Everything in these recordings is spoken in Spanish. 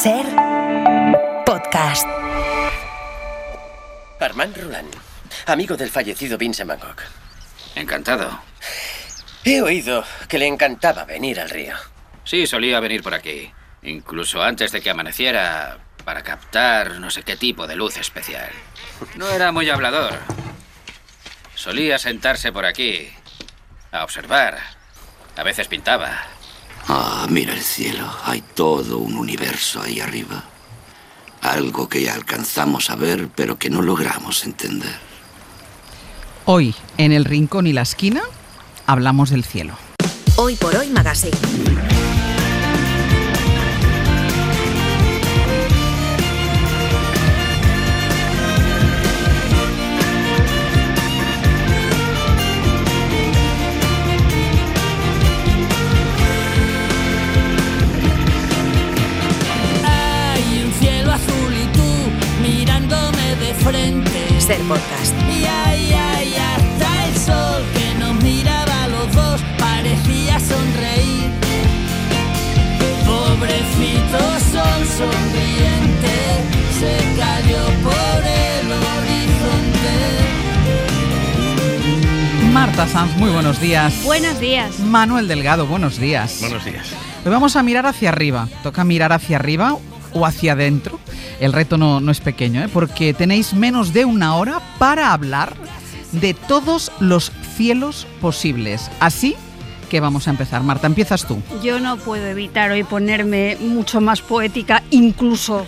Ser Podcast. Armand Roland, amigo del fallecido Vincent Van Gogh. Encantado. He oído que le encantaba venir al río. Sí, solía venir por aquí. Incluso antes de que amaneciera, para captar no sé qué tipo de luz especial. No era muy hablador. Solía sentarse por aquí, a observar. A veces pintaba. Ah, mira el cielo. Hay todo un universo ahí arriba. Algo que ya alcanzamos a ver, pero que no logramos entender. Hoy, en El Rincón y la Esquina, hablamos del cielo. Hoy por Hoy Magazine. Ser Podcast. Y hasta el sol que nos miraba a los dos parecía sonreír. Pobrecito sol sonriente se cayó por el horizonte. Marta Sanz, muy buenos días. Buenos días. Manuel Delgado, buenos días. Buenos días. Hoy vamos a mirar hacia arriba. Toca mirar hacia arriba o hacia adentro. El reto no es pequeño, porque tenéis menos de una hora para hablar de todos los cielos posibles. Así que vamos a empezar. Marta, empiezas tú. Yo no puedo evitar hoy ponerme mucho más poética, incluso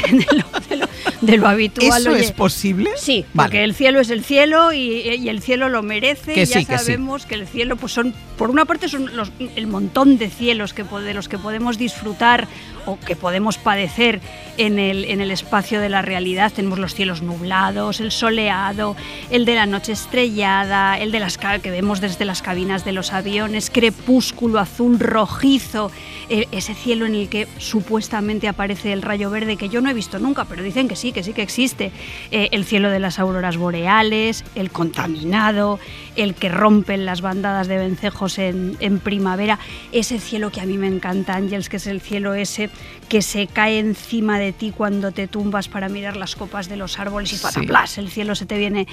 de lo habitual. ¿Eso es posible? Sí, vale. Porque el cielo es el cielo y el cielo lo merece. Que ya sí, sabemos que el cielo, pues son, por una parte, son el montón de cielos de los que podemos disfrutar o que podemos padecer en el espacio de la realidad. Tenemos los cielos nublados, el soleado, el de la noche estrellada, el de que vemos desde las cabinas de los aviones, crepúsculo azul rojizo, ese cielo en el que supuestamente aparece el rayo verde, que yo no he visto nunca, pero dicen que sí que existe, el cielo de las auroras boreales, el contaminado, el que rompen las bandadas de vencejos en primavera, ese cielo que a mí me encanta, Ángels, que es el cielo ese que se cae encima de ti cuando te tumbas para mirar las copas de los árboles y ¡pataplas! El cielo se te viene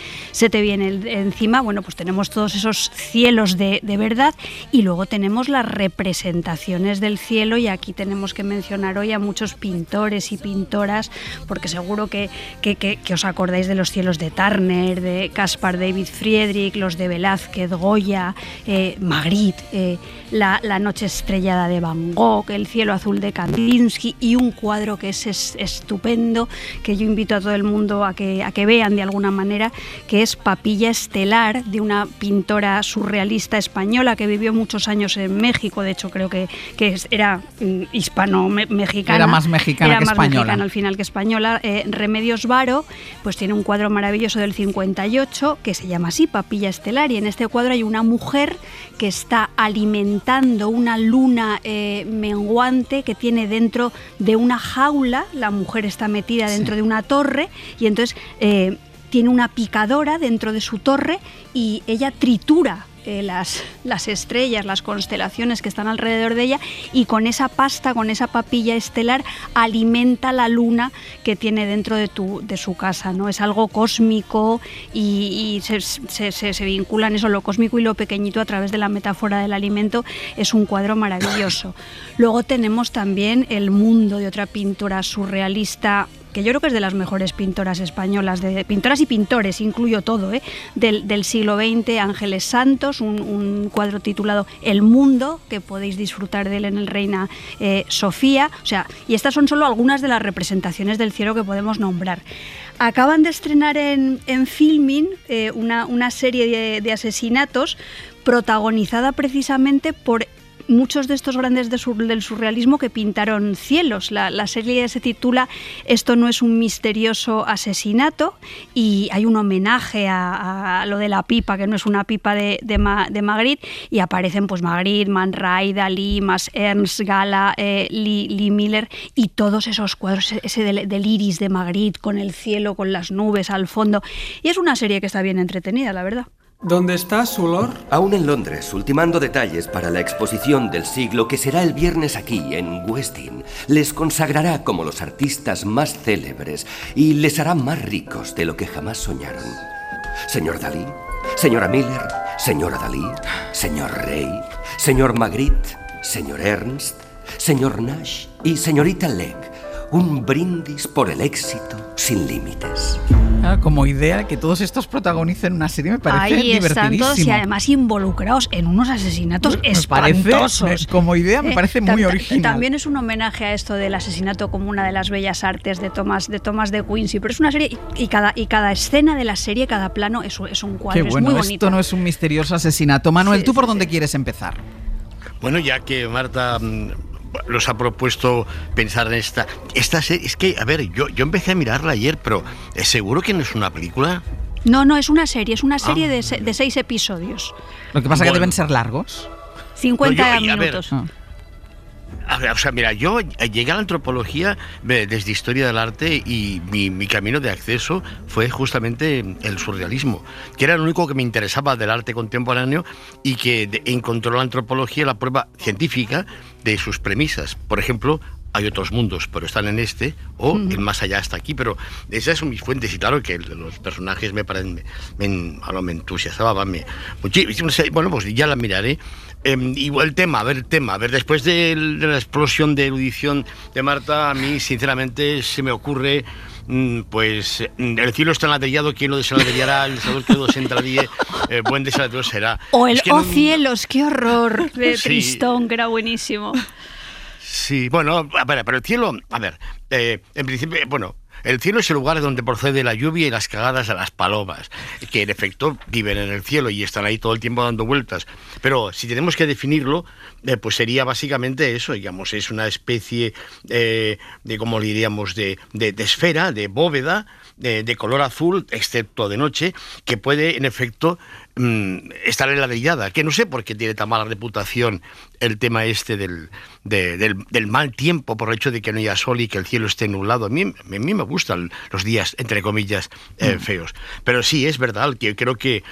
encima. Bueno, pues tenemos todos esos cielos de verdad y luego tenemos las representaciones del cielo, y aquí tenemos que mencionar hoy a muchos pintores y pintoras, porque seguro que os acordáis de los cielos de Turner, de Caspar David Friedrich, los de Velázquez, Goya, Magritte, la noche estrellada de Van Gogh, el cielo azul de Kandinsky, y un cuadro que es estupendo, que yo invito a todo el mundo a que vean de alguna manera, que es Papilla Estelar, de una pintora surrealista española que vivió muchos años en México. De hecho, creo que era hispano-mexicana. Era más mexicana que española. Mexicana al final que española. Remedios Varo pues tiene un cuadro maravilloso del 58 que se llama así, Papilla Estelar, y en este cuadro hay una mujer que está alimentando una luna menguante que tiene dentro de una jaula. La mujer está metida dentro de una torre y entonces tiene una picadora dentro de su torre y ella tritura las estrellas, las constelaciones que están alrededor de ella, y con esa pasta, con esa papilla estelar, alimenta la luna que tiene dentro de su casa, ¿no? Es algo cósmico y se vinculan eso, lo cósmico y lo pequeñito, a través de la metáfora del alimento. Es un cuadro maravilloso. Luego tenemos también El Mundo, de otra pintora surrealista que yo creo que es de las mejores pintoras españolas, de pintoras y pintores, incluyo todo, del siglo XX, Ángeles Santos, un cuadro titulado El Mundo, que podéis disfrutar de él en el Reina Sofía. O sea, y estas son solo algunas de las representaciones del cielo que podemos nombrar. Acaban de estrenar en Filmin una serie de asesinatos protagonizada precisamente por muchos de estos grandes del surrealismo que pintaron cielos. La serie se titula Esto no es un misterioso asesinato, y hay un homenaje a lo de la pipa, que no es una pipa de Magritte, y aparecen pues Magritte, Man Ray, Dalí, Mas Ernst, Gala, Lee Miller, y todos esos cuadros, ese del iris de Magritte con el cielo, con las nubes al fondo. Y es una serie que está bien entretenida, la verdad. ¿Dónde está su lord? Aún en Londres, ultimando detalles para la exposición del siglo que será el viernes aquí, en West End. Les consagrará como los artistas más célebres y les hará más ricos de lo que jamás soñaron. Señor Dalí, señora Miller, señora Dalí, señor Rey, señor Magritte, señor Ernst, señor Nash y señorita Legg. Un brindis por el éxito sin límites. Como idea que todos estos protagonicen una serie me parece Ahí están divertidísimo. todos y además involucrados en unos asesinatos espantosos. Como idea me parece muy original. También es un homenaje a esto del asesinato como una de las bellas artes de Thomas de Quincy, pero es una serie y cada escena de la serie, cada plano es un cuadro. Qué bueno, es muy bonito. esto no es un misterioso asesinato. Manuel, ¿tú por dónde quieres empezar? Bueno, ya que Marta los ha propuesto pensar en esta serie. Es que, a ver, yo empecé a mirarla ayer, pero ¿seguro que no es una película? No, es una serie de 6 episodios. Lo que pasa es que deben ser largos. 50 minutos. A ver, o sea, mira, yo llegué a la antropología desde Historia del Arte y mi camino de acceso fue justamente el surrealismo, que era lo único que me interesaba del arte contemporáneo y que encontró la antropología la prueba científica de sus premisas. Por ejemplo, hay otros mundos, pero están en este, o el más allá está aquí, pero esas son mis fuentes, y claro que los personajes me entusiasmaban muchísimo. Bueno, pues ya la miraré. Y el tema, después de la explosión de erudición de Marta, a mí sinceramente se me ocurre, pues el cielo está enladrillado, quien lo desenladrillará, el sabor que lo desentradille, buen desenladrillo será. O el cielos, qué horror, de Tristón, que era buenísimo. Sí, bueno, a ver, pero el cielo, en principio, bueno, el cielo es el lugar donde procede la lluvia y las cagadas de las palomas, que en efecto viven en el cielo y están ahí todo el tiempo dando vueltas. Pero si tenemos que definirlo, pues sería básicamente eso, digamos, es una especie de ¿cómo le diríamos?, de esfera, de bóveda, de color azul, excepto de noche, que puede, en efecto, estar enladrillada, que no sé por qué tiene tan mala reputación el tema este del mal tiempo, por el hecho de que no haya sol y que el cielo esté nublado. A mí me gustan los días, entre comillas, feos. Pero sí, es verdad, que creo que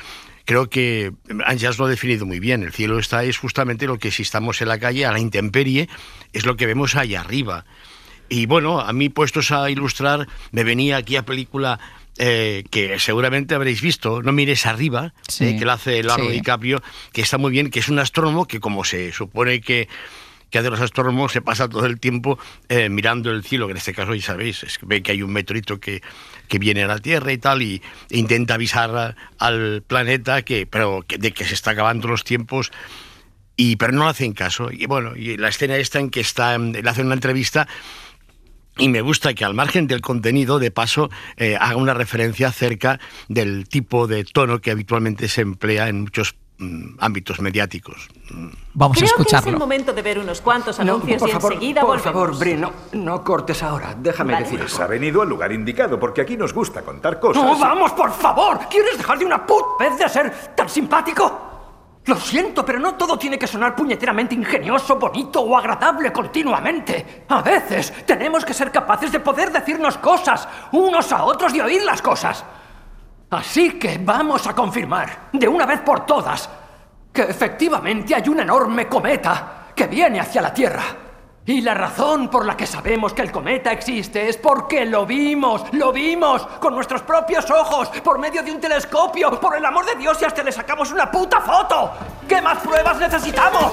Ángels lo ha definido muy bien. El cielo es justamente lo que, si estamos en la calle, a la intemperie, es lo que vemos ahí arriba. Y bueno, a mí, puestos a ilustrar, me venía aquí a película que seguramente habréis visto, No mires arriba, que la hace Leonardo DiCaprio, que está muy bien, que es un astrónomo que, como se supone que de los astrónomos, se pasa todo el tiempo mirando el cielo, que en este caso, ya sabéis, ve que hay un meteorito que viene a la Tierra y tal, y intenta avisar al planeta de que se está acabando los tiempos, pero no le hacen caso. Y bueno, y la escena esta en que le hacen una entrevista. Y me gusta que, al margen del contenido, de paso, haga una referencia acerca del tipo de tono que habitualmente se emplea en muchos ámbitos mediáticos. Vamos a escucharlo. Creo que es el momento de ver unos cuantos anuncios y enseguida volvemos. Por favor, Bri, no cortes ahora. Déjame decir eso. Ha venido al lugar indicado, porque aquí nos gusta contar cosas. ¡No, vamos, por favor! ¿Quieres dejar de una vez de ser tan simpático? Lo siento, pero no todo tiene que sonar puñeteramente ingenioso, bonito o agradable continuamente. A veces tenemos que ser capaces de poder decirnos cosas unos a otros y oír las cosas. Así que vamos a confirmar, de una vez por todas, que efectivamente hay un enorme cometa que viene hacia la Tierra. Y la razón por la que sabemos que el cometa existe es porque lo vimos con nuestros propios ojos, por medio de un telescopio. Por el amor de Dios, y hasta le sacamos una puta foto. ¿Qué más pruebas necesitamos?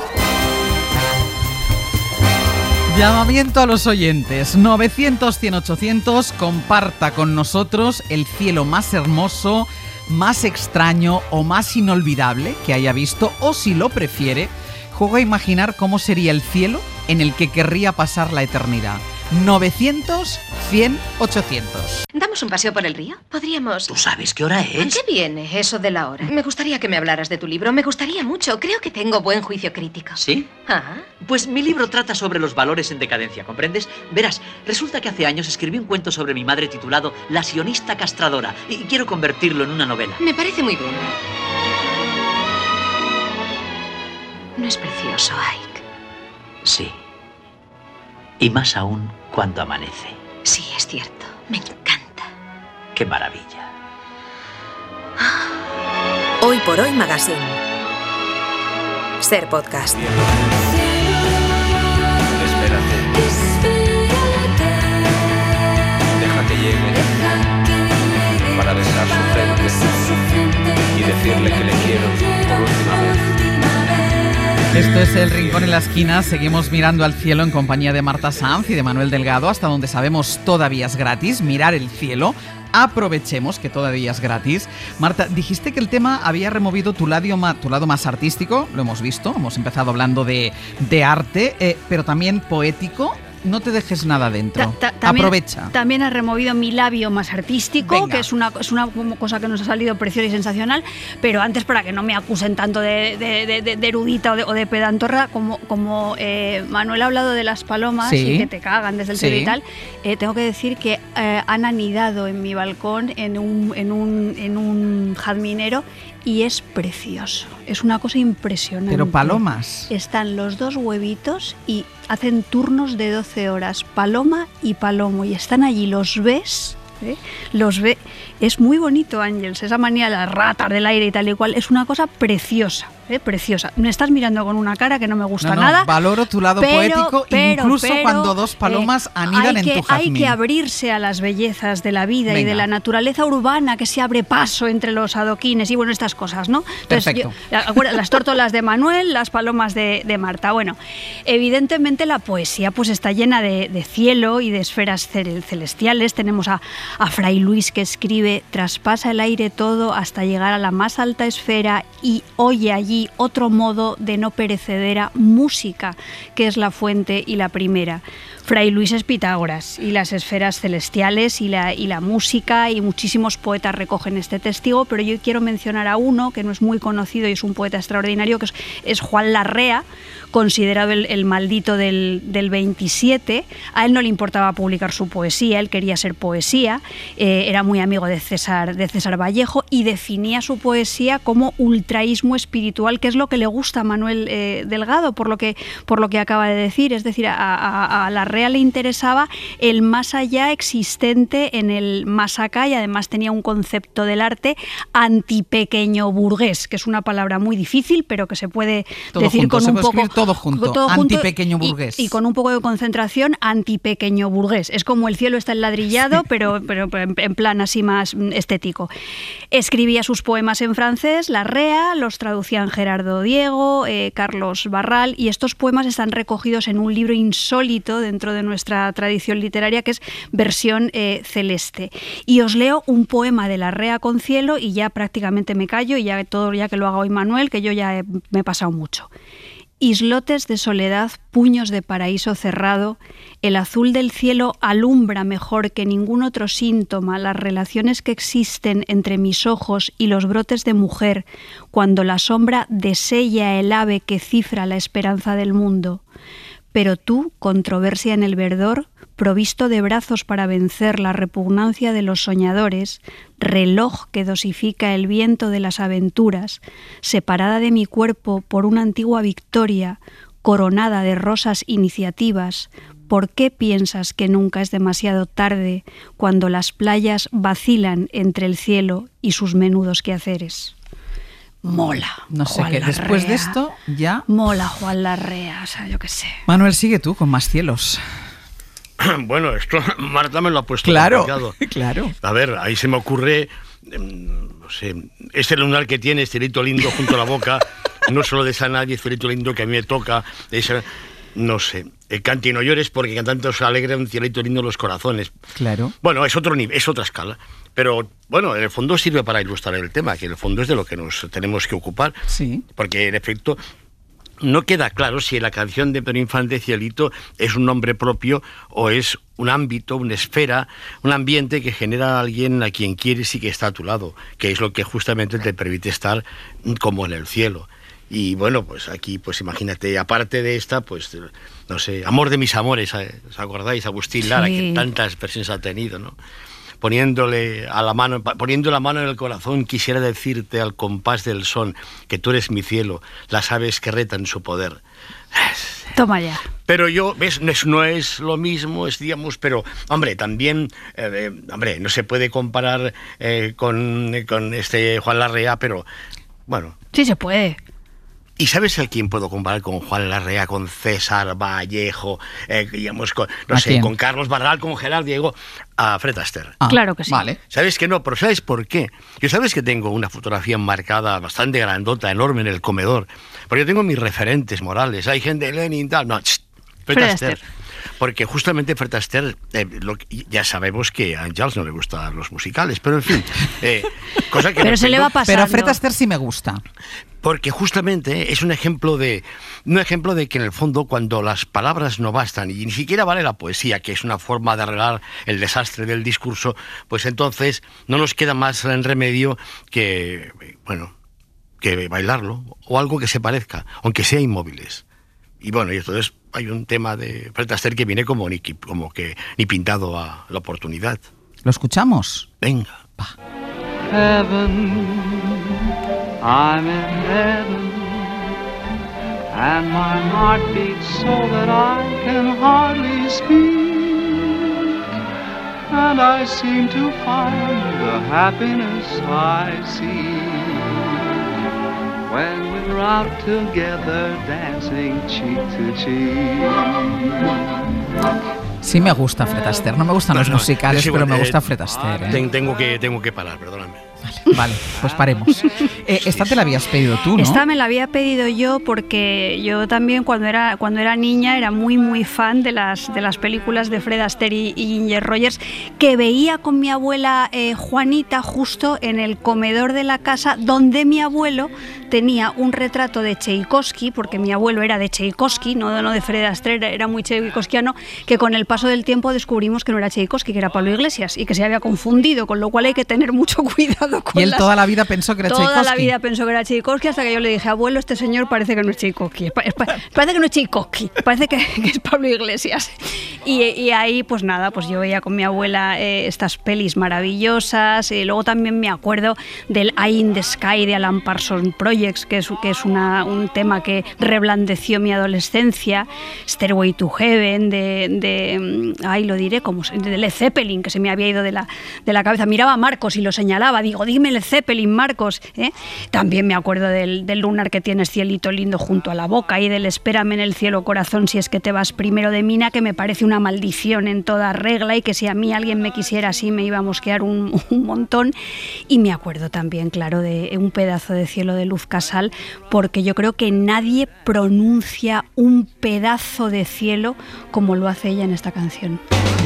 Llamamiento a los oyentes. 900-100-800. Comparta con nosotros el cielo más hermoso, más extraño o más inolvidable que haya visto, o, si lo prefiere, juega a imaginar cómo sería el cielo en el que querría pasar la eternidad. 900-100-800. ¿Damos un paseo por el río? Podríamos... ¿Tú sabes qué hora es? ¿A qué viene eso de la hora? Me gustaría que me hablaras de tu libro. Me gustaría mucho. Creo que tengo buen juicio crítico. ¿Sí? Ajá. Pues mi libro trata sobre los valores en decadencia, ¿comprendes? Verás, resulta que hace años escribí un cuento sobre mi madre titulado La sionista castradora, y quiero convertirlo en una novela. Me parece muy bien. ¿No es precioso, Ike? Sí. Y más aún cuando amanece. Sí, es cierto. Me encanta. ¡Qué maravilla! Hoy por Hoy Magazine. Ser podcast. Espérate. Deja que llegue para besar su frente y decirle que le quiero por última vez. Esto es El Rincón en la Esquina. Seguimos mirando al cielo en compañía de Marta Sanz y de Manuel Delgado, hasta donde sabemos todavía es gratis mirar el cielo. Aprovechemos que todavía es gratis. Marta, dijiste que el tema había removido tu lado más artístico, lo hemos visto, hemos empezado hablando de arte, pero también poético. No te dejes nada dentro. Aprovecha. También ha removido mi labio más artístico. Venga. Que es una cosa que nos ha salido preciosa y sensacional. Pero antes, para que no me acusen tanto de erudita o de pedantorra, como Manuel ha hablado de las palomas, sí, y que te cagan desde el cielo, sí, y tal, tengo que decir que han anidado en mi balcón en un jazminero. Y es precioso, es una cosa impresionante. Pero palomas. Están los dos huevitos y hacen turnos de 12 horas, paloma y palomo, y están allí, los ves, es muy bonito, Ángels, esa manía de las ratas del aire y tal y cual, es una cosa preciosa. Preciosa. Me estás mirando con una cara que no me gusta nada. Valoro tu lado poético, incluso cuando dos palomas anidan en tu jazmín. Hay que abrirse a las bellezas de la vida y de la naturaleza urbana que se abre paso entre los adoquines y bueno, estas cosas, ¿no? Entonces, las tórtolas de Manuel, las palomas de Marta. Bueno, evidentemente la poesía pues está llena de cielo y de esferas celestiales. Tenemos a Fray Luis, que escribe: traspasa el aire todo hasta llegar a la más alta esfera y oye allí otro modo de no perecedera música, que es la fuente y la primera. Fray Luis es Pitágoras, y las esferas celestiales y la música, y muchísimos poetas recogen este testigo, pero yo quiero mencionar a uno que no es muy conocido y es un poeta extraordinario, que es Juan Larrea, considerado el maldito del 27. A él no le importaba publicar su poesía, él quería ser poesía, era muy amigo de César Vallejo, y definía su poesía como ultraísmo espiritual, que es lo que le gusta a Manuel Delgado, por lo que acaba de decir. Es decir, a Larrea le interesaba el más allá existente en el más acá, y además tenía un concepto del arte antipequeño burgués, que es una palabra muy difícil, pero que se puede decir con un poco... Todo junto, antipequeño burgués. Y con un poco de concentración, antipequeño burgués. Es como el cielo está enladrillado, sí, pero en plan así más estético. Escribía sus poemas en francés, Larrea, los traducían Gerardo Diego, Carlos Barral, y estos poemas están recogidos en un libro insólito dentro de nuestra tradición literaria, que es Versión Celeste. Y os leo un poema de Larrea con cielo, y ya prácticamente me callo, y ya que lo haga hoy Manuel, que yo ya me he pasado mucho. Islotes de soledad, puños de paraíso cerrado, el azul del cielo alumbra mejor que ningún otro síntoma las relaciones que existen entre mis ojos y los brotes de mujer, cuando la sombra desella el ave que cifra la esperanza del mundo. Pero tú, controversia en el verdor, provisto de brazos para vencer la repugnancia de los soñadores, reloj que dosifica el viento de las aventuras, separada de mi cuerpo por una antigua victoria, coronada de rosas iniciativas, ¿por qué piensas que nunca es demasiado tarde cuando las playas vacilan entre el cielo y sus menudos quehaceres? Mola. No sé qué, después de esto ya... Mola Juan Larrea, o sea, yo qué sé. Manuel, sigue tú con más cielos. Bueno, esto Marta me lo ha puesto complicado. Claro. A ver, ahí se me ocurre, no sé, este lunar que tiene, este cielito lindo junto a la boca, no solo de esa nadie, cielito lindo que a mí me toca, no sé, cante y no llores porque cantando se alegra un cielito lindo en los corazones. Claro. Bueno, es otro nivel, es otra escala. Pero, bueno, en el fondo sirve para ilustrar el tema, que en el fondo es de lo que nos tenemos que ocupar. Sí. Porque, en efecto, no queda claro si la canción de Pedro Infante, Cielito, es un nombre propio o es un ámbito, una esfera, un ambiente que genera a alguien a quien quieres y que está a tu lado, que es lo que justamente te permite estar como en el cielo. Y bueno, pues aquí, pues imagínate, aparte de esta, pues, no sé, Amor de mis amores, ¿os acordáis? Agustín Lara, sí, que tantas versiones ha tenido, ¿no? Poniendo la mano en el corazón, quisiera decirte al compás del son que tú eres mi cielo, las aves que retan su poder. Toma ya. Pero ¿ves? No es lo mismo, digamos, pero, hombre, también, no se puede comparar con este Juan Larrea, pero Bueno. Sí se puede. ¿Y sabes a quién puedo comparar con Juan Larrea, con César Vallejo, digamos, con, no sé, con Carlos Barral, con Gerard Diego? A Fred Astaire. Claro que sí. Vale. ¿Sabes que no? Pero ¿sabes por qué? Yo sabes que tengo una fotografía enmarcada bastante grandota, enorme en el comedor. Porque yo tengo mis referentes morales. Hay gente de Lenin y tal. No, Fred Astaire. Porque justamente Fred Astaire, ya sabemos que a Àngels no le gustan los musicales, pero en fin, cosa que... Pero se le va pasando. Pero a Fred Astaire sí me gusta. Porque justamente es un ejemplo de que en el fondo cuando las palabras no bastan y ni siquiera vale la poesía, que es una forma de arreglar el desastre del discurso, pues entonces no nos queda más remedio que, bueno, que bailarlo o algo que se parezca, aunque sea inmóviles. Y bueno, y entonces hay un tema de Fred Astaire que viene como que ni pintado a la oportunidad. ¿Lo escuchamos? Venga. Va. Heaven, I'm in heaven, and my heart beats so that I can hardly speak, and I seem to find the happiness I see when we're out together dancing cheek to cheek. Sí me gusta Fred Astaire, no me gustan los musicales, pero me gusta Fred Astaire. Tengo que parar, perdóname. Vale, pues paremos. Esta te la habías pedido tú, ¿no? Esta me la había pedido yo porque yo también cuando era niña era muy fan de las películas de Fred Astaire y Ginger Rogers, que veía con mi abuela Juanita justo en el comedor de la casa, donde mi abuelo tenía un retrato de Tchaikovsky, porque mi abuelo era de Tchaikovsky, no de Fred Astaire, era muy tchaikovskiano, que con el paso del tiempo descubrimos que no era Tchaikovsky, que era Pablo Iglesias, y que se había confundido, con lo cual hay que tener mucho cuidado con Y él toda la vida pensó que era Tchaikovsky. Toda la vida pensó que era Tchaikovsky, hasta que yo le dije, abuelo, este señor parece que no es Tchaikovsky. Parece que no es Tchaikovsky, parece que es Pablo Iglesias. Y ahí, pues nada, pues yo veía con mi abuela estas pelis maravillosas. Y luego también me acuerdo del Eye in the Sky de Alan Parsons Project, que es un tema que reblandeció mi adolescencia. Stairway to Heaven, ahí lo diré, de Led Zeppelin, que se me había ido de la cabeza. Miraba a Marcos y lo señalaba, digo, dime Led Zeppelin, Marcos. También me acuerdo del lunar que tienes cielito lindo junto a la boca y del espérame en el cielo corazón si es que te vas primero de Mina, que me parece una maldición en toda regla y que si a mí alguien me quisiera así me iba a mosquear un montón. Y me acuerdo también, claro, de Un pedazo de cielo de Luz Casal, porque yo creo que nadie pronuncia un pedazo de cielo como lo hace ella en esta canción.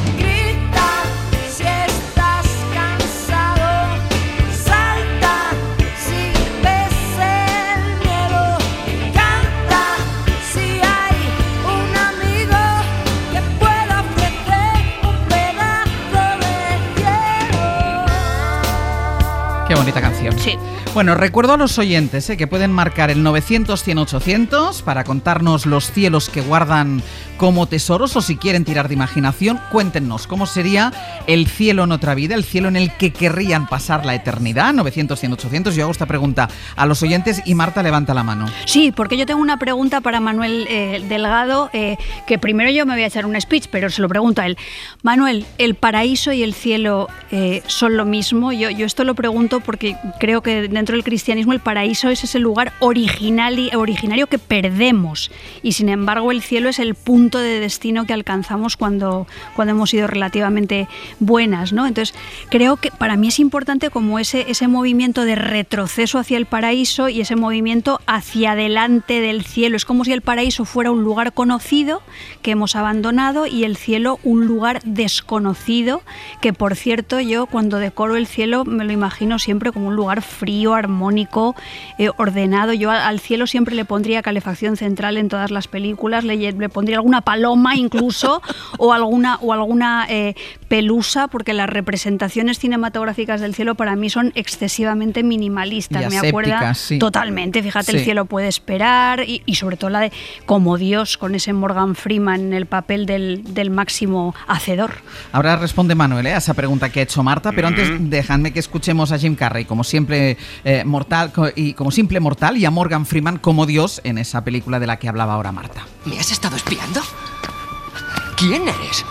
Qué bonita canción. Sí. Bueno, recuerdo a los oyentes que pueden marcar el 900-100-800 para contarnos los cielos que guardan como tesoros, o si quieren tirar de imaginación, cuéntenos cómo sería el cielo en otra vida, el cielo en el que querrían pasar la eternidad. 900-100-800. Yo hago esta pregunta a los oyentes y Marta levanta la mano. Sí, porque yo tengo una pregunta para Manuel Delgado, que primero yo me voy a echar un speech, pero se lo pregunto a él. Manuel, ¿el paraíso y el cielo son lo mismo? Yo esto lo pregunto porque creo que dentro del cristianismo el paraíso es ese lugar originario que perdemos, y sin embargo el cielo es el punto de destino que alcanzamos cuando hemos sido relativamente buenas, ¿no? Entonces creo que para mí es importante como ese movimiento de retroceso hacia el paraíso y ese movimiento hacia adelante del cielo. Es como si el paraíso fuera un lugar conocido que hemos abandonado y el cielo un lugar desconocido, que por cierto yo cuando decoro el cielo me lo imagino siempre como un lugar frío, armónico, ordenado. Yo al cielo siempre le pondría calefacción central en todas las películas, le pondría alguna paloma incluso o alguna pelusa, porque las representaciones cinematográficas del cielo para mí son excesivamente minimalistas. Me acuerda sí. Totalmente, fíjate, sí. El cielo puede esperar y sobre todo la de como Dios con ese Morgan Freeman en el papel del máximo hacedor. Ahora responde Manuel a esa pregunta que ha hecho Marta, pero antes dejadme que escuchemos a Jim Carrey como siempre mortal y a Morgan Freeman como Dios en esa película de la que hablaba ahora Marta. ¿Me has estado espiando? ¿Quién eres?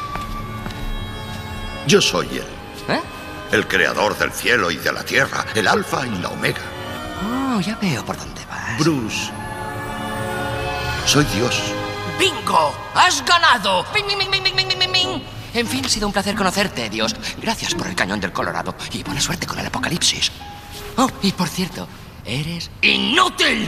Yo soy él. El creador del cielo y de la tierra, el alfa y la omega. Oh, ya veo por dónde vas. Bruce, soy Dios. ¡Bingo! ¡Has ganado! ¡Bing, bing, bing, bing, bing, bing, bing! En fin, ha sido un placer conocerte, Dios. Gracias por el cañón del Colorado y buena suerte con el apocalipsis. Oh, y por cierto, eres inútil.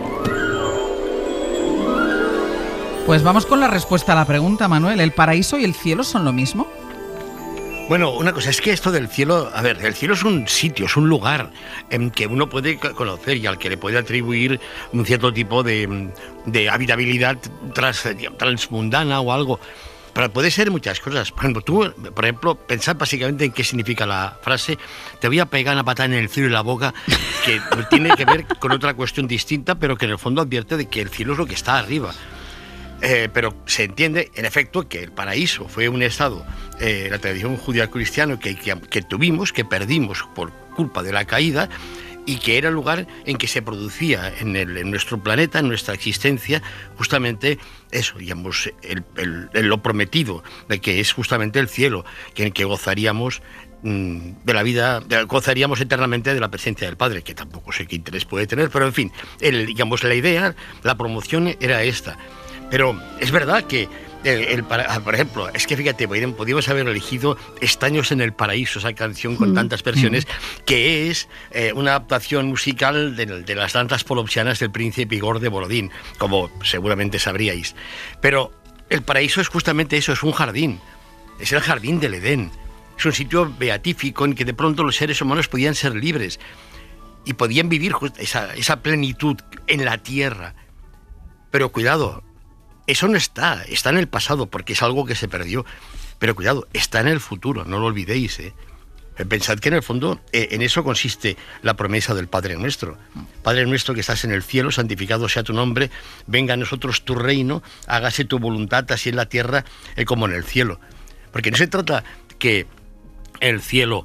Pues vamos con la respuesta a la pregunta, Manuel. ¿El paraíso y el cielo son lo mismo? Bueno, una cosa es que esto del cielo, a ver, el cielo es un sitio, es un lugar en que uno puede conocer y al que le puede atribuir un cierto tipo de habitabilidad transmundana o algo. Pero puede ser muchas cosas. Por ejemplo, pensad básicamente en qué significa la frase te voy a pegar una patada en el cielo y la boca, que tiene que ver con otra cuestión distinta, pero que en el fondo advierte de que el cielo es lo que está arriba. Pero se entiende, en efecto, que el paraíso fue un estado, la tradición judío-cristiana que tuvimos, que perdimos por culpa de la caída, y que era el lugar en que se producía en nuestro planeta, en nuestra existencia, justamente eso, digamos, lo prometido, de que es justamente el cielo, en el que gozaríamos de la vida, gozaríamos eternamente de la presencia del Padre, que tampoco sé qué interés puede tener, pero en fin, digamos, la idea, la promoción era esta. Pero es verdad que, por ejemplo, es que fíjate, podríamos haber elegido Estaños en el Paraíso, esa canción con tantas versiones, que es una adaptación musical de las danzas polopsianas del príncipe Igor de Borodín, como seguramente sabríais. Pero el paraíso es justamente eso, es un jardín, es el jardín del Edén. Es un sitio beatífico en que de pronto los seres humanos podían ser libres y podían vivir esa plenitud en la tierra. Pero cuidado, eso no está en el pasado porque es algo que se perdió. Pero cuidado, está en el futuro, no lo olvidéis. Pensad que en el fondo en eso consiste la promesa del Padre Nuestro. Padre nuestro que estás en el cielo, santificado sea tu nombre, venga a nosotros tu reino, hágase tu voluntad así en la tierra como en el cielo. Porque no se trata que el cielo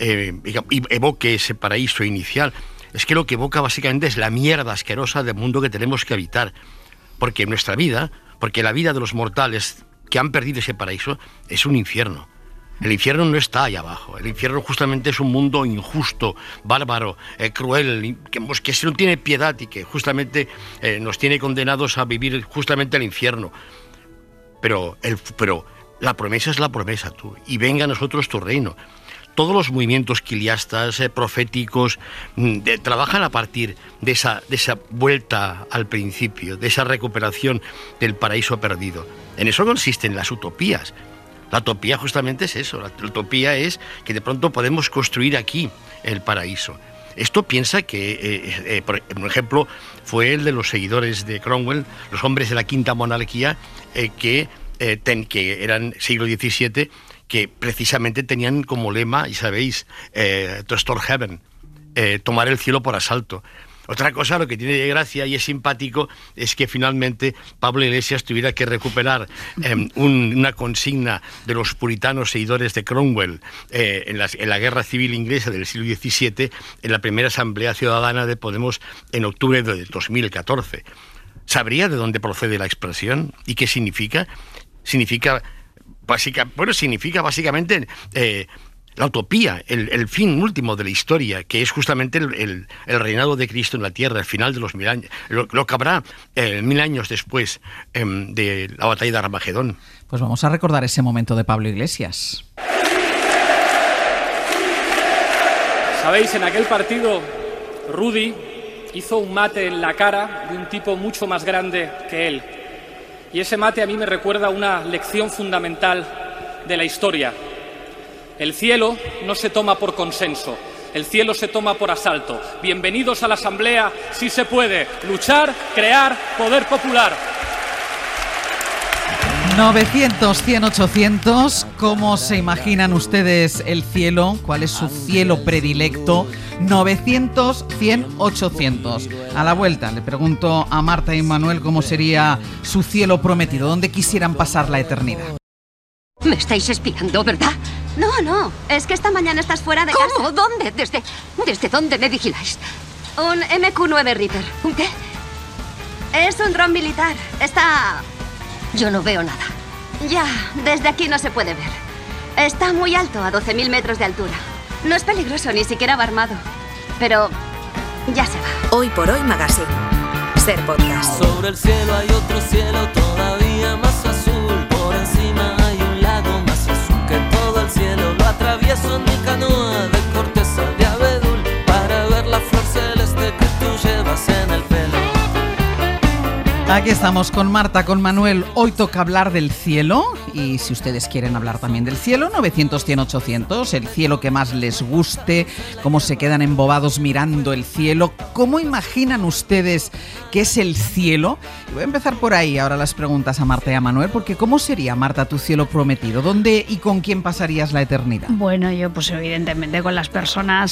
evoque ese paraíso inicial, es que lo que evoca básicamente es la mierda asquerosa del mundo que tenemos que habitar. Porque nuestra vida, porque la vida de los mortales que han perdido ese paraíso es un infierno. El infierno no está ahí abajo. El infierno justamente es un mundo injusto, bárbaro, cruel, que no tiene piedad y que justamente nos tiene condenados a vivir justamente el infierno. Pero la promesa es la promesa, tú. Y venga a nosotros tu reino. Todos los movimientos quiliastas, proféticos, trabajan a partir de esa vuelta al principio, de esa recuperación del paraíso perdido. En eso consisten las utopías. La utopía justamente es eso. La utopía es que de pronto podemos construir aquí el paraíso. Esto piensa que, por ejemplo, fue el de los seguidores de Cromwell, los hombres de la Quinta Monarquía, que eran siglo XVII, que precisamente tenían como lema, y sabéis, to storm heaven, tomar el cielo por asalto. Otra cosa, lo que tiene de gracia y es simpático, es que finalmente Pablo Iglesias tuviera que recuperar una consigna de los puritanos seguidores de Cromwell en la guerra civil inglesa del siglo XVII, en la primera asamblea ciudadana de Podemos en octubre de 2014. ¿Sabría de dónde procede la expresión y qué significa? Significa básicamente la utopía, el fin último de la historia, que es justamente el reinado de Cristo en la tierra, el final de los 1000 años, lo que habrá 1000 años después de la batalla de Armagedón. Pues vamos a recordar ese momento de Pablo Iglesias. Sabéis, en aquel partido, Rudy hizo un mate en la cara de un tipo mucho más grande que él. Y ese mate a mí me recuerda una lección fundamental de la historia. El cielo no se toma por consenso, el cielo se toma por asalto. Bienvenidos a la Asamblea, sí se puede. Luchar, crear, poder popular. 900, 100, 800. ¿Cómo se imaginan ustedes el cielo? ¿Cuál es su cielo predilecto? 900, 100, 800. A la vuelta le pregunto a Marta y Manuel cómo sería su cielo prometido, dónde quisieran pasar la eternidad. Me estáis espiando, ¿verdad? No, es que esta mañana estás fuera de casa. ¿Cómo? ¿Dónde? ¿Desde dónde me vigiláis? Un MQ-9 Reaper. ¿Un qué? Es un dron militar. Está... Yo no veo nada. Ya, desde aquí no se puede ver. Está muy alto, a 12.000 metros de altura. No es peligroso, ni siquiera va armado. Pero ya se va. Hoy por Hoy Magazine. Ser podcast. Sobre el cielo hay otro cielo todavía más azul. Por encima hay un lago más azul que todo el cielo. Lo atravieso en mi canoa de corteza de abedul para ver la flor celeste que tú llevas en el pelo. Aquí estamos con Marta, con Manuel. Hoy toca hablar del cielo. Y si ustedes quieren hablar también del cielo, 900-100-800, el cielo que más les guste, cómo se quedan embobados mirando el cielo, cómo imaginan ustedes que es el cielo. Y voy a empezar por ahí ahora las preguntas a Marta y a Manuel, porque ¿cómo sería, Marta, tu cielo prometido? ¿Dónde y con quién pasarías la eternidad? Bueno, yo pues evidentemente con las personas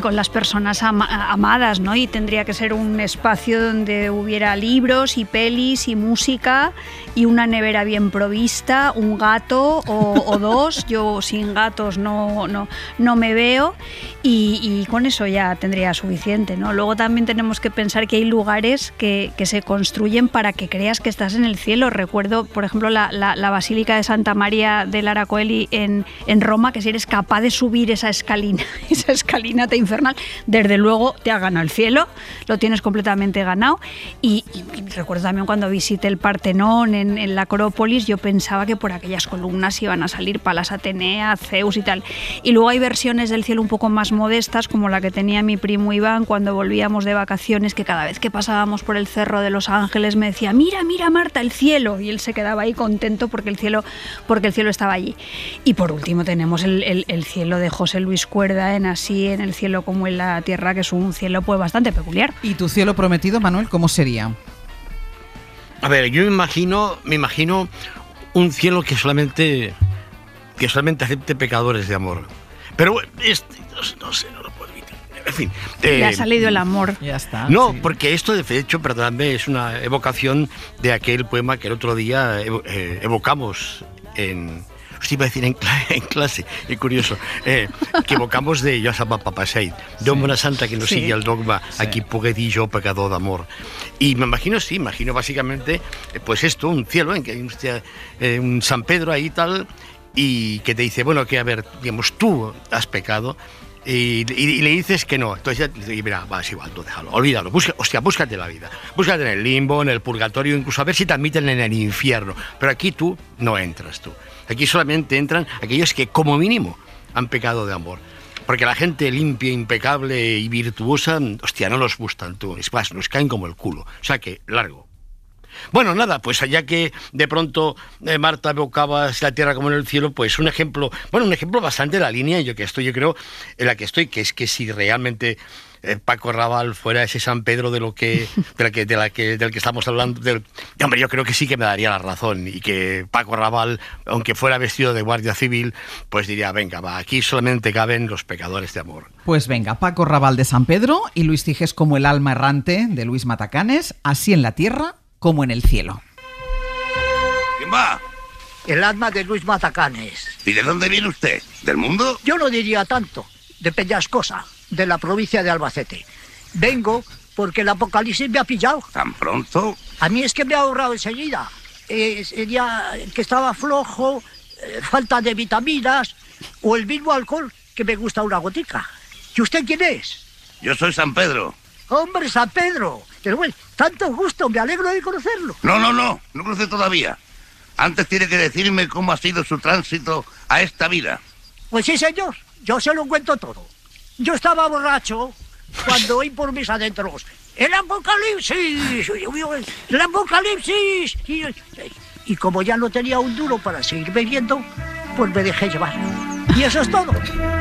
amadas, ¿no? Y tendría que ser un espacio donde hubiera libros y pelis y música y una nevera bien provista, un gato o dos. Yo sin gatos no me veo y con eso ya tendría suficiente, ¿no? Luego también tenemos que pensar que hay lugares que se construyen para que creas que estás en el cielo. Recuerdo, por ejemplo, la Basílica de Santa María del Aracoeli en Roma, que si eres capaz de subir esa escalinata infernal, desde luego te ha ganado el cielo, lo tienes completamente ganado. Y recuerdo también cuando visité el Partenón en la Acrópolis, yo pensaba que por aquellas columnas iban a salir Palas Atenea, Zeus y tal. Y luego hay versiones del cielo un poco más modestas, como la que tenía mi primo Iván cuando volvíamos de vacaciones, que cada vez que pasábamos por el Cerro de los Ángeles me decía: mira Marta, el cielo, y él se quedaba ahí contento porque el cielo estaba allí. Y por último tenemos el cielo de José Luis Cuerda en Así en el cielo como en la tierra, que es un cielo pues bastante peculiar. ¿Y tu cielo prometido, Manuel, cómo sería? A ver, yo me imagino un cielo que solamente acepte pecadores de amor. Pero no sé, no lo puedo evitar. En fin. Le ha salido el amor. Ya está. No, sí. Porque esto, de hecho, perdóname, es una evocación de aquel poema que el otro día evocamos iba a decir en clase, y curioso, que evocamos de Josep Papasseit, de un buena santa que no sigue el dogma, aquí pugue dir yo pecador de amor. Y me imagino básicamente, pues esto, un cielo, en que hay un San Pedro ahí tal, y que te dice, bueno, que a ver, digamos, tú has pecado, y le dices que no. Entonces ya mira, va, es igual, tú déjalo, olvídalo, búscate la vida, búscate en el limbo, en el purgatorio, incluso a ver si te admiten en el infierno, pero aquí tú no entras tú. Aquí solamente entran aquellos que, como mínimo, han pecado de amor. Porque la gente limpia, impecable y virtuosa, hostia, no los gustan tú. Es más, nos caen como el culo. O sea que, largo. Bueno, nada, pues allá que de pronto Marta evocaba la tierra como en el cielo, pues un ejemplo bastante de la línea yo creo en la que estoy, que es que si realmente Paco Raval fuera ese San Pedro del que estamos hablando, hombre, yo creo que sí que me daría la razón, y que Paco Raval, aunque fuera vestido de guardia civil, pues diría, venga, va, aquí solamente caben los pecadores de amor. Pues venga, Paco Raval de San Pedro y Luis Cigés como el alma errante de Luis Matacanes, así en la tierra como en el cielo. ¿Quién va? El alma de Luis Matacanes. ¿Y de dónde viene usted? ¿Del mundo? Yo no diría tanto, de Peñascosa, de la provincia de Albacete. Vengo porque el apocalipsis me ha pillado. ¿Tan pronto? A mí es que me ha ahorrado enseguida. Sería que estaba flojo, falta de vitaminas, o el mismo alcohol, que me gusta una gotica. ¿Y usted quién es? Yo soy San Pedro. ¡Hombre, San Pedro! Pero bueno, tanto gusto, me alegro de conocerlo. No conoce todavía. Antes tiene que decirme cómo ha sido su tránsito a esta vida. Pues sí, señor, yo se lo cuento todo. Yo estaba borracho cuando oí por mis adentros ¡el apocalipsis! ¡El apocalipsis! Y como ya no tenía un duro para seguir bebiendo, pues me dejé llevar. Y eso es todo.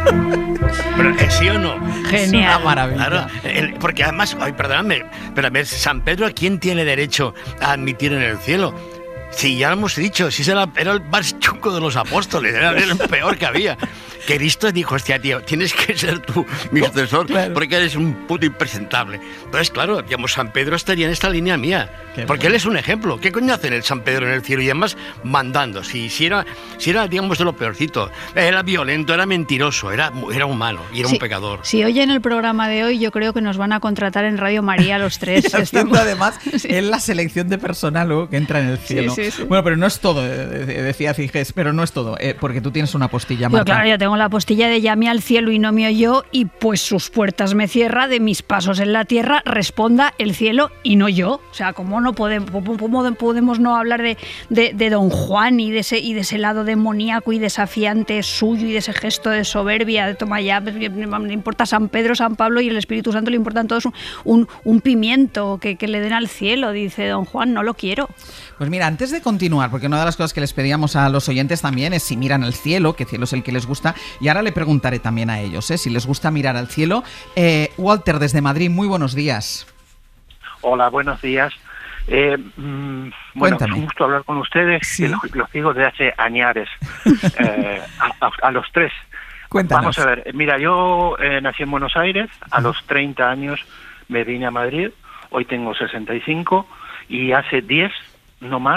Pero ¿sí o no? Genial. Es una maravilla. Claro, porque además, perdóname, pero a ver, San Pedro, ¿a quién tiene derecho a admitir en el cielo? Sí, ya lo hemos dicho, sí era el más chungo de los apóstoles, era el peor que había. Que Cristo dijo, hostia, tío, tienes que ser tú mi sucesor, porque eres un puto impresentable. Entonces, claro, digamos, San Pedro estaría en esta línea mía, porque él es un ejemplo. ¿Qué coño hace el San Pedro en el cielo? Y además, mandando. Si era, digamos, de lo peorcito. Era violento, era mentiroso, era humano y era un pecador. Si oyen el programa de hoy, yo creo que nos van a contratar en Radio María los tres. Haciendo además en la selección de personal que entra en el cielo. Sí. sí, sí. Bueno, pero no es todo, decía Ciges, pero no es todo, porque tú tienes una postilla, Marta. Claro, yo tengo la postilla de llame al cielo y no me oyó, y pues sus puertas me cierra, de mis pasos en la tierra responda el cielo y no yo. O sea, ¿cómo podemos no hablar de Don Juan y de ese lado demoníaco y desafiante suyo y de ese gesto de soberbia, de toma ya, me importa San Pedro, San Pablo y el Espíritu Santo le importan todos un pimiento que le den al cielo, dice Don Juan, no lo quiero. Pues mira, antes de continuar, porque una de las cosas que les pedíamos a los oyentes también es si miran al cielo, que cielo es el que les gusta, y ahora le preguntaré también a ellos, si les gusta mirar al cielo. Walter, desde Madrid, muy buenos días. Hola, buenos días. Bueno, es un gusto hablar con ustedes, sí. Que los sigo desde hace añares, a los tres. Cuéntanos. Vamos a ver, mira, yo nací en Buenos Aires, a los 30 años me vine a Madrid, hoy tengo 65, y hace 10, no más,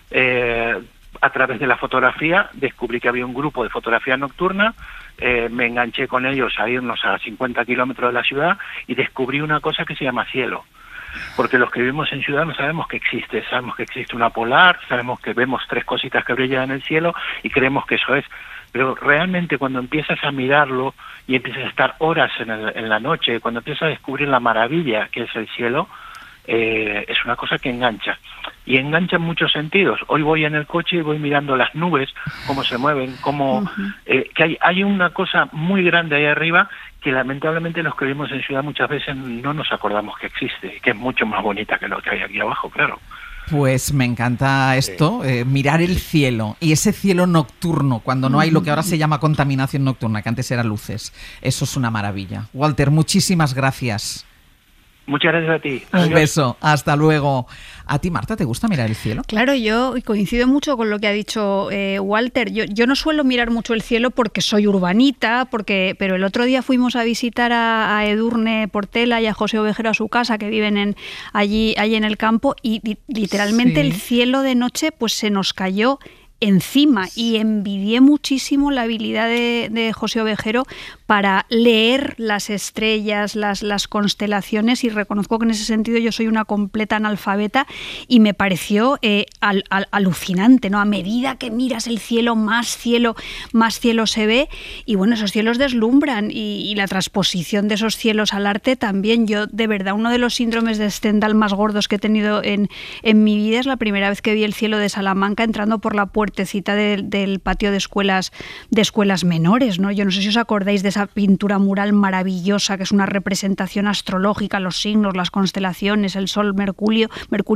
a través de la fotografía descubrí que había un grupo de fotografía nocturna, me enganché con ellos a irnos a 50 kilómetros de la ciudad y descubrí una cosa que se llama cielo. Porque los que vivimos en ciudad no sabemos que existe, sabemos que existe una polar, sabemos que vemos 3 cositas que brillan en el cielo y creemos que eso es. Pero realmente cuando empiezas a mirarlo y empiezas a estar horas en la noche, cuando empiezas a descubrir la maravilla que es el cielo, es una cosa que engancha. Y engancha en muchos sentidos. Hoy voy en el coche y voy mirando las nubes, cómo se mueven, cómo que hay una cosa muy grande ahí arriba que lamentablemente los que vivimos en ciudad muchas veces no nos acordamos que existe, que es mucho más bonita que lo que hay aquí abajo, claro. Pues me encanta esto, mirar el cielo y ese cielo nocturno, cuando no hay lo que ahora se llama contaminación nocturna, que antes eran luces. Eso es una maravilla. Walter, muchísimas gracias. Muchas gracias a ti. Un beso, hasta luego. ¿A ti, Marta, te gusta mirar el cielo? Claro, yo coincido mucho con lo que ha dicho Walter. Yo no suelo mirar mucho el cielo porque soy urbanita, pero el otro día fuimos a visitar a Edurne Portela y a José Ovejero a su casa, que viven allí en el campo, y literalmente el cielo de noche pues se nos cayó encima, y envidié muchísimo la habilidad de José Ovejero para leer las estrellas, las constelaciones, y reconozco que en ese sentido yo soy una completa analfabeta, y me pareció alucinante, ¿no? A medida que miras el cielo, más cielo se ve, y bueno, esos cielos deslumbran, y la transposición de esos cielos al arte también. Yo, de verdad, uno de los síndromes de Stendhal más gordos que he tenido en mi vida es la primera vez que vi el cielo de Salamanca entrando por la puertecita del patio de escuelas menores, ¿no? Yo no sé si os acordáis de esa pintura mural maravillosa que es una representación astrológica, los signos, las constelaciones, el sol, Mercurio,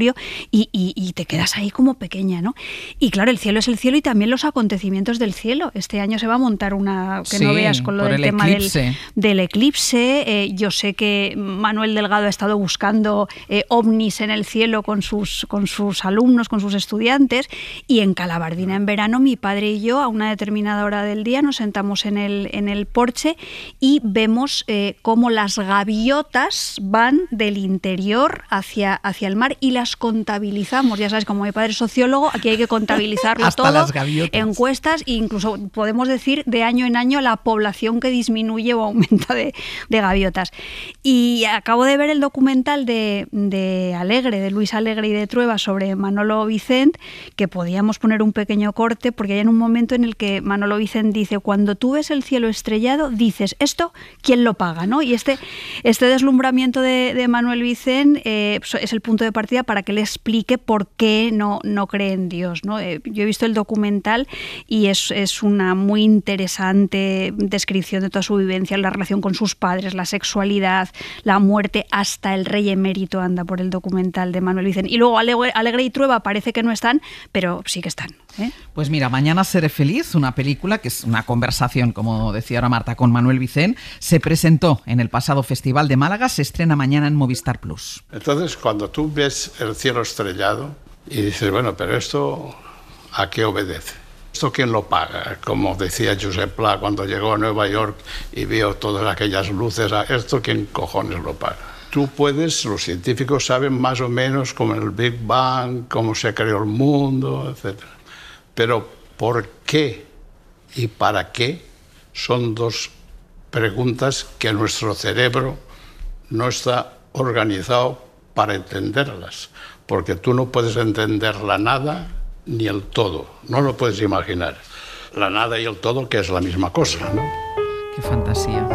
y te quedas ahí como pequeña, ¿no? Y claro, el cielo es el cielo, y también los acontecimientos del cielo. Este año se va a montar una que no veas con lo del tema del eclipse. Yo sé que Manuel Delgado ha estado buscando ovnis en el cielo con sus alumnos, con sus estudiantes, y en Calabardina en verano mi padre y yo a una determinada hora del día nos sentamos en el porche y vemos cómo las gaviotas van del interior hacia el mar y las contabilizamos. Ya sabes, como mi padre es sociólogo, aquí hay que contabilizarlo todo, las gaviotas. Encuestas, e incluso podemos decir de año en año la población que disminuye o aumenta de gaviotas. Y acabo de ver el documental de Alegre, de Luis Alegre y de Trueba, sobre Manolo Vicent, que podíamos poner un pequeño corte, porque hay en un momento en el que Manolo Vicent dice: cuando tú ves el cielo estrellado, dices, ¿esto quién lo paga? ¿No? Y este deslumbramiento de Manuel Vicent es el punto de partida para que le explique por qué no cree en Dios, ¿no? Yo he visto el documental y es una muy interesante descripción de toda su vivencia, la relación con sus padres, la sexualidad, la muerte, hasta el rey emérito anda por el documental de Manuel Vicent. Y luego Alegre y Trueba parece que no están, pero sí que están. Pues mira, Mañana seré feliz, una película que es una conversación, como decía ahora Marta, con Manuel Vicent, se presentó en el pasado Festival de Málaga, se estrena mañana en Movistar Plus. Entonces, cuando tú ves el cielo estrellado y dices, bueno, pero esto, ¿a qué obedece? ¿Esto quién lo paga? Como decía Josep Pla cuando llegó a Nueva York y vio todas aquellas luces, ¿esto quién cojones lo paga? Tú puedes, los científicos saben más o menos como el Big Bang, cómo se creó el mundo, etc. Pero ¿por qué y para qué? Son dos preguntas que nuestro cerebro no está organizado para entenderlas. Porque tú no puedes entender la nada ni el todo. No lo puedes imaginar. La nada y el todo, que es la misma cosa, ¿no? Qué fantasía.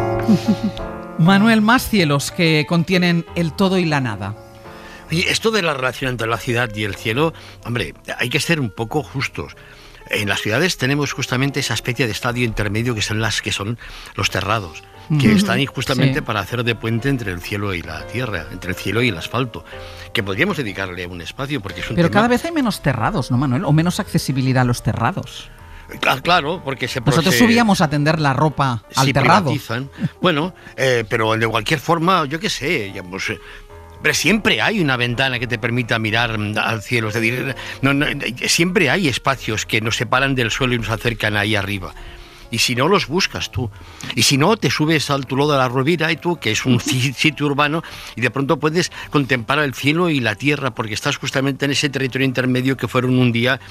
Manuel, más cielos que contienen el todo y la nada. Y esto de la relación entre la ciudad y el cielo, hombre, hay que ser un poco justos. En las ciudades tenemos justamente esa especie de estadio intermedio que son los terrados, que están ahí justamente para hacer de puente entre el cielo y la tierra, entre el cielo y el asfalto, que podríamos dedicarle un espacio porque es un Pero tema... cada vez hay menos terrados, ¿no, Manuel? O menos accesibilidad a los terrados. Claro, porque Nosotros subíamos a tender la ropa al terrado. Privatizan. Bueno, pero de cualquier forma, yo qué sé, digamos... Pero siempre hay una ventana que te permita mirar al cielo, es decir, siempre hay espacios que nos separan del suelo y nos acercan ahí arriba. Y si no, los buscas tú. Y si no, te subes al Tuló de la Rovira y tú, que es un sitio urbano, y de pronto puedes contemplar el cielo y la tierra, porque estás justamente en ese territorio intermedio que fueron un día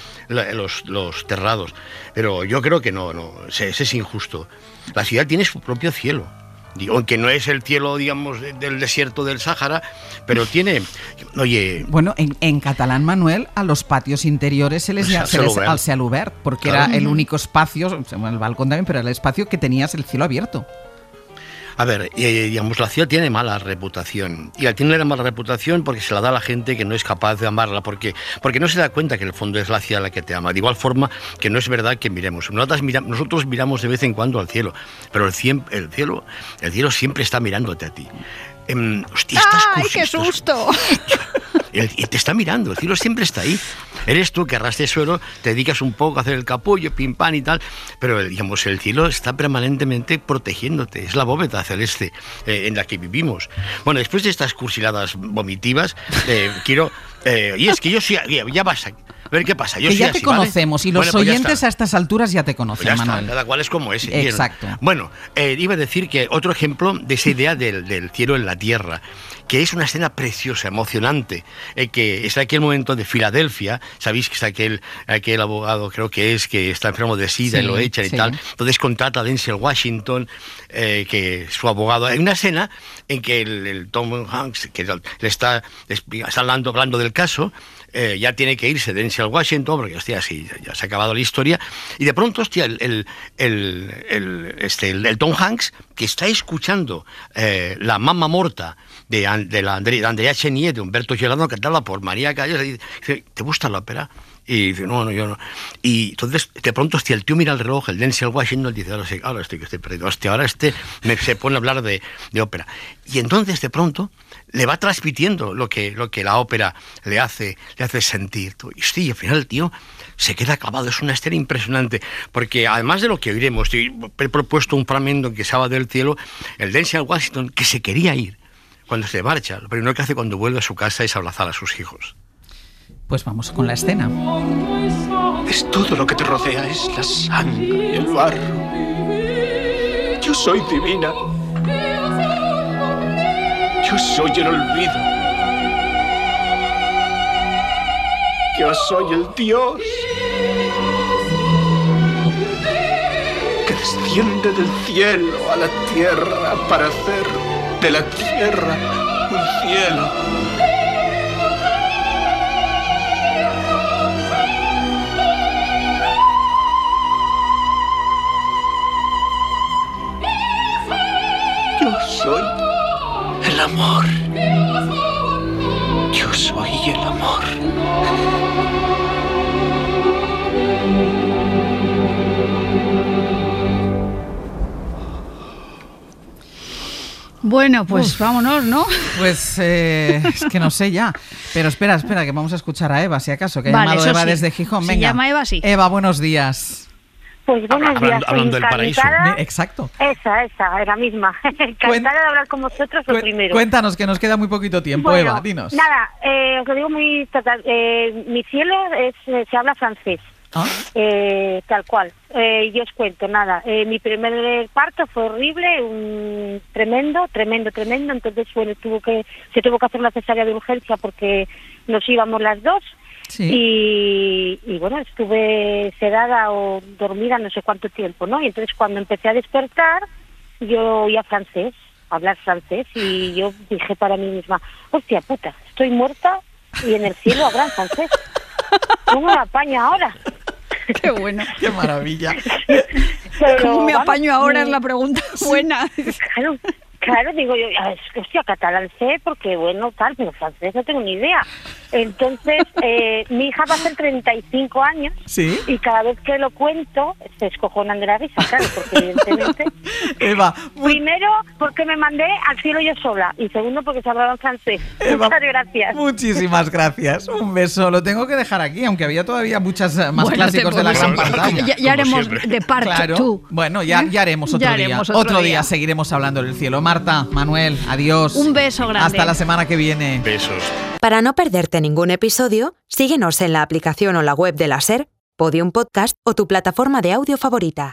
los terrados. Pero yo creo que no, ese es injusto. La ciudad tiene su propio cielo. Aunque no es el cielo, digamos, del desierto del Sáhara, pero tiene... Oye... Bueno, en catalán, Manuel, a los patios interiores se les al celobert, porque claro, era el único espacio, el balcón también, pero era el espacio que tenías el cielo abierto. A ver, digamos, la ciudad tiene mala reputación. Y tiene mala reputación porque se la da a la gente que no es capaz de amarla, porque no se da cuenta que en el fondo es la ciudad la que te ama. De igual forma que no es verdad que miremos. Nosotros miramos de vez en cuando al cielo, pero el cielo siempre está mirándote a ti. Hostia, ¡ay, qué susto! Te está mirando, el cielo siempre está ahí. Eres tú que a ras de suelo te dedicas un poco a hacer el capullo, pim pam y tal, pero digamos, el cielo está permanentemente protegiéndote, es la bóveda celeste en la que vivimos. Bueno, después de estas cursiladas vomitivas, quiero... y es que yo soy... Ya vas a ver qué pasa. Yo que soy ya así, te conocemos, ¿vale? Y los oyentes a estas alturas ya te conocen, pues ya Manuel. Está, cada cual es como es. Exacto. Bueno, iba a decir que otro ejemplo de esa idea del cielo en la tierra, que es una escena preciosa, emocionante, que es aquel momento de Filadelfia, sabéis que es aquel abogado, creo que está enfermo de SIDA, y lo echan y tal, entonces contrata a Denzel Washington, que es su abogado. Hay una escena en que el Tom Hanks, que le está hablando del caso, ya tiene que irse Denzel Washington, porque hostia, sí, ya se ha acabado la historia, y de pronto, hostia, el Tom Hanks, que está escuchando la Mamma Morta de Andrea Chenier, de Humberto Gelano, cantada por María Callas, y dice, ¿te gusta la ópera? Y dice, no, yo no. Y entonces, de pronto, hostia, el tío mira el reloj, el Denzel Washington, dice, ahora estoy perdido, hostia, ahora se pone a hablar de ópera. Y entonces, de pronto, le va transmitiendo lo que la ópera le hace sentir. Y sí, al final el tío se queda clavado. Es una escena impresionante, porque además de lo que oiremos, he propuesto un fragmento que se habla del cielo, el Denzel Washington, que se quería ir cuando se marcha. Lo primero que hace cuando vuelve a su casa es abrazar a sus hijos. Pues vamos con la escena. Es todo lo que te rodea, es la sangre y el barro. Yo soy divina. Yo soy el olvido. Yo soy el Dios que desciende del cielo a la tierra para hacer de la tierra un cielo. Yo soy el amor. Yo soy el amor. Bueno, pues vámonos, ¿no? Pues es que no sé ya. Pero espera, que vamos a escuchar a Eva, si acaso, que ha llamado Eva desde Gijón. Venga. Se llama Eva, sí. Eva, buenos días. Pues buenos días. Hablando del paraíso. Exacto. Esa, la misma. Encantada de hablar con vosotros lo primero. Cuéntanos, que nos queda muy poquito tiempo, bueno, Eva, dinos. Nada, os lo digo muy total. Mi cielo se habla francés. Tal cual. Yo os cuento, nada. Mi primer parto fue horrible, tremendo. Entonces, bueno, se tuvo que hacer una cesárea de urgencia porque nos íbamos las dos. Sí. Y bueno, estuve sedada o dormida no sé cuánto tiempo, ¿no? Y entonces cuando empecé a despertar, yo oía hablar francés, y yo dije para mí misma, hostia puta, estoy muerta y en el cielo hablan francés. ¿Cómo me apaño ahora? Qué bueno. Qué maravilla. Pero, ¿Cómo me vamos, apaño ahora? Es la pregunta buena. Claro, digo yo, hostia, catalán sé porque, bueno, tal, pero francés no tengo ni idea. Entonces, mi hija va a hacer 35 años. ¿Sí? Y cada vez que lo cuento, se escojonan de la risa, claro, porque evidentemente... Eva, Primero, porque me mandé al cielo yo sola. Y segundo, porque se hablaba en francés. Eva, muchas gracias. Muchísimas gracias. Un beso. Lo tengo que dejar aquí, aunque había todavía muchas más clásicos de la gran pantalla. Ya haremos de parte tú. Bueno, ya haremos otro día. Otro día seguiremos hablando del cielo. Marta, Manuel, adiós. Un beso grande. Hasta la semana que viene. Besos. Para no perderte ningún episodio, síguenos en la aplicación o la web de la SER, Podium Podcast o tu plataforma de audio favorita.